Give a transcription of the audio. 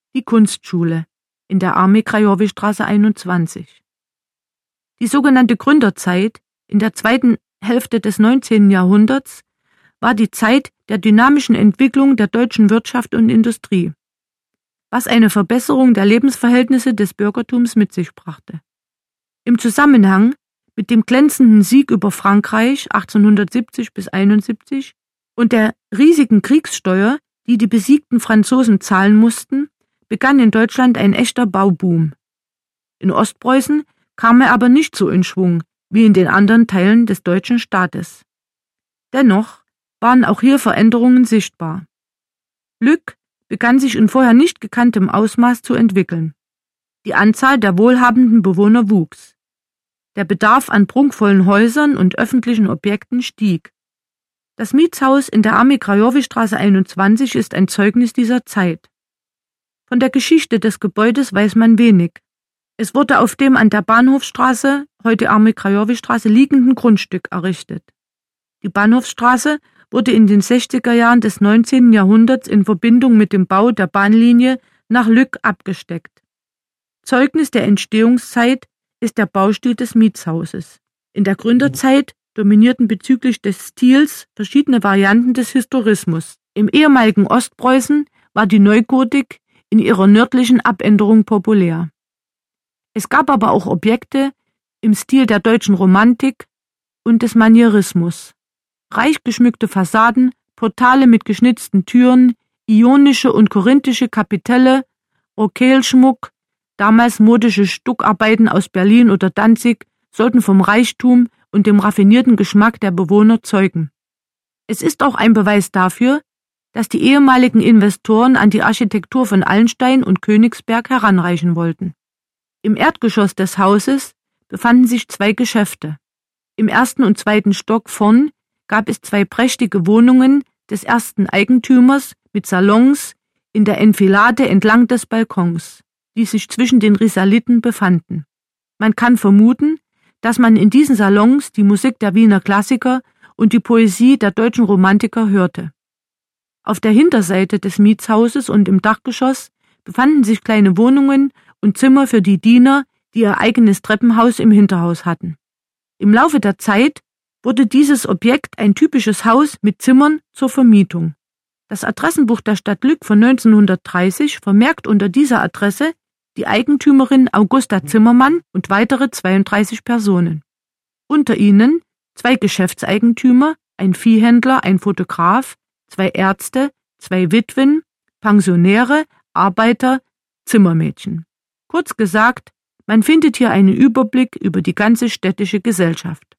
die Kunstschule in der Army-Krajowiestraße 21. Die sogenannte Gründerzeit in der zweiten Hälfte des 19. Jahrhunderts war die Zeit der dynamischen Entwicklung der deutschen Wirtschaft und Industrie, was eine Verbesserung der Lebensverhältnisse des Bürgertums mit sich brachte. Im Zusammenhang mit dem glänzenden Sieg über Frankreich 1870 bis 1871 und der riesigen Kriegssteuer, die die besiegten Franzosen zahlen mussten, begann in Deutschland ein echter Bauboom. In Ostpreußen kam er aber nicht so in Schwung wie in den anderen Teilen des deutschen Staates. Dennoch waren auch hier Veränderungen sichtbar. Lück begann sich in vorher nicht gekanntem Ausmaß zu entwickeln. Die Anzahl der wohlhabenden Bewohner wuchs. Der Bedarf an prunkvollen Häusern und öffentlichen Objekten stieg. Das Mietshaus in der Army-Krajowiestraße 21 ist ein Zeugnis dieser Zeit. Von der Geschichte des Gebäudes weiß man wenig. Es wurde auf dem an der Bahnhofstraße, heute Army-Krajowiestraße, liegenden Grundstück errichtet. Die Bahnhofstraße wurde in den 60er Jahren des 19. Jahrhunderts in Verbindung mit dem Bau der Bahnlinie nach Lück abgesteckt. Zeugnis der Entstehungszeit ist der Baustil des Mietshauses. In der Gründerzeit dominierten bezüglich des Stils verschiedene Varianten des Historismus. Im ehemaligen Ostpreußen war die Neugotik in ihrer nördlichen Abänderung populär. Es gab aber auch Objekte im Stil der deutschen Romantik und des Manierismus. Reich geschmückte Fassaden, Portale mit geschnitzten Türen, ionische und korinthische Kapitelle, Rokelschmuck, damals modische Stuckarbeiten aus Berlin oder Danzig sollten vom Reichtum und dem raffinierten Geschmack der Bewohner zeugen. Es ist auch ein Beweis dafür, dass die ehemaligen Investoren an die Architektur von Allenstein und Königsberg heranreichen wollten. Im Erdgeschoss des Hauses befanden sich 2 Geschäfte. Im 1. und 2. Stock vorn gab es 2 prächtige Wohnungen des ersten Eigentümers mit Salons in der Enfilade entlang des Balkons, die sich zwischen den Risaliten befanden. Man kann vermuten, dass man in diesen Salons die Musik der Wiener Klassiker und die Poesie der deutschen Romantiker hörte. Auf der Hinterseite des Mietshauses und im Dachgeschoss befanden sich kleine Wohnungen und Zimmer für die Diener, die ihr eigenes Treppenhaus im Hinterhaus hatten. Im Laufe der Zeit wurde dieses Objekt ein typisches Haus mit Zimmern zur Vermietung. Das Adressenbuch der Stadt Lück von 1930 vermerkt unter dieser Adresse die Eigentümerin Augusta Zimmermann und weitere 32 Personen. Unter ihnen 2 Geschäftseigentümer, ein Viehhändler, ein Fotograf, 2 Ärzte, 2 Witwen, Pensionäre, Arbeiter, Zimmermädchen. Kurz gesagt, man findet hier einen Überblick über die ganze städtische Gesellschaft.